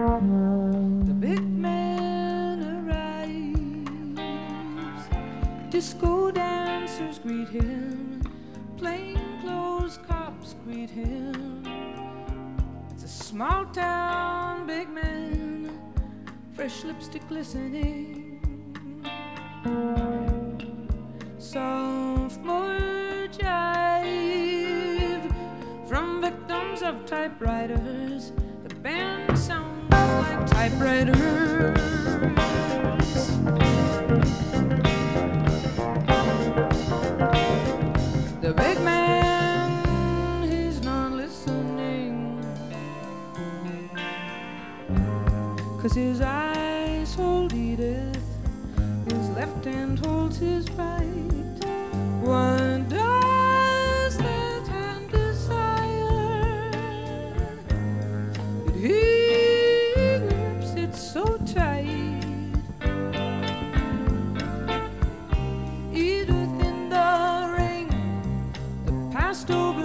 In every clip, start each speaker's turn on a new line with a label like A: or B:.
A: The big man arrives. Disco dancers greet him. Plainclothes cops greet him. It's a small town big man, fresh lipstick glistening. Sophomore jive from victims of typewriters. The band sounds like typewriters. The big man, he's not listening, 'cause his eyes hold Edith, his left hand holds his right. What does that hand desire? But he grips it so tight. Edith in the ring, the passed over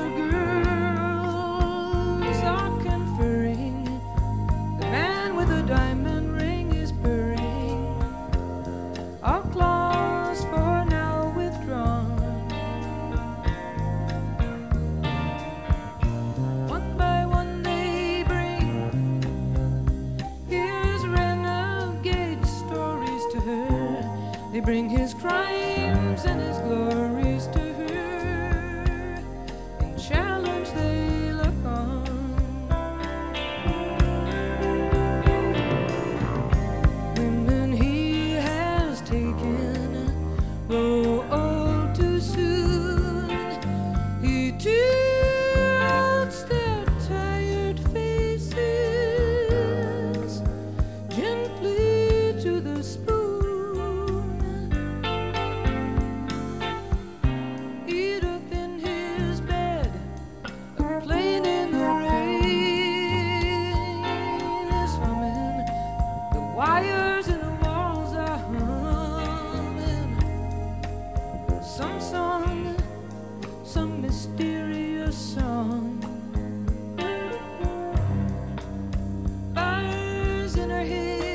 A: girls are conferring. The man with the diamond ring is purring. All claws for now withdrawn. One by one they bring his renegade stories to her. They bring his crimes and his glories to her. In challenge they look on. Women he has taken grow old too soon. He tilts their tired faces gently to the spoon. Edith in his bed, playing in the rain, is humming. The wires in the walls are humming. Some song, some mysterious song. Fires in her head.